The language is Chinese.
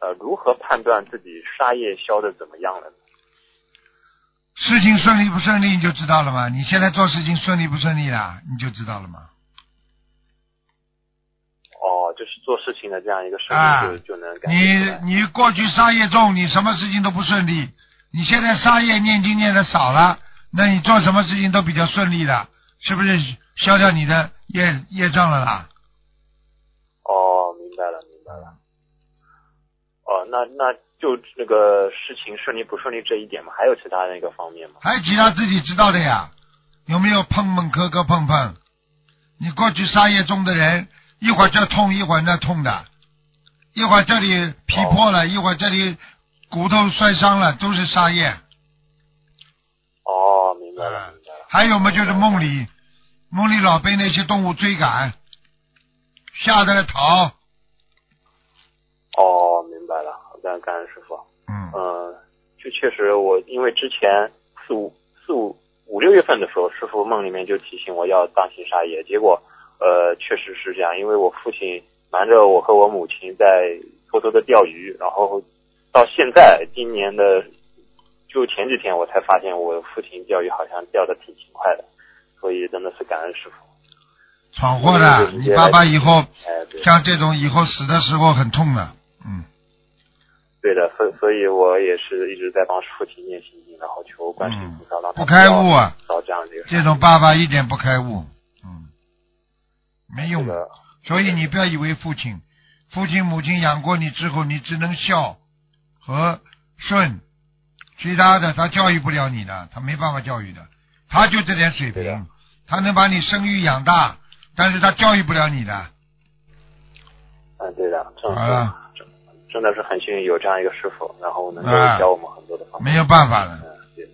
如何判断自己杀业消的怎么样了呢？ 事情顺利不顺利你就知道了吗？你现在做事情顺利不顺利了，你就知道了吗？ 哦，就是做事情的这样一个顺利就能感觉出来。 你过去杀业重，你什么事情都不顺利。你现在杀业念经念的少了，那你做什么事情都比较顺利了，是不是消掉你的业障了啦？ 哦，明白了。哦，那就那个事情顺利不顺利这一点嘛，还有其他的一个方面吗？ 还有其他自己知道的呀，有没有碰碰？你过去杀业重的人，一会儿这痛，一会儿那痛的，一会儿这里皮破了，一会儿这里骨头摔伤了，都是杀业。 哦，明白了。 还有嘛，就是梦里老被那些动物追赶，吓得逃。 哦，明白了，感恩师傅。就确实我因为之前五六月份的时候，师傅梦里面就提醒我要当心杀业，结果确实是这样，因为我父亲瞒着我和我母亲在偷偷的钓鱼，然后到现在今年的就前几天我才发现我父亲钓鱼好像钓得挺勤快的，所以真的是感恩师傅。 闯祸的，你爸爸以后像这种以后死的时候很痛的。 对的，所以我也是一直在帮父亲念心经，然后求观世音菩萨让他不开悟啊， 到这样的一个这种爸爸一点不开悟，没用的。所以你不要以为父亲母亲养过你之后，你只能孝和顺，其他的他教育不了你的，他没办法教育的，他就这点水平，他能把你生育养大，但是他教育不了你的。 对的， 好了。 真的是很幸运有这样一个师傅，然后能够教我们很多的方法。 没有办法的，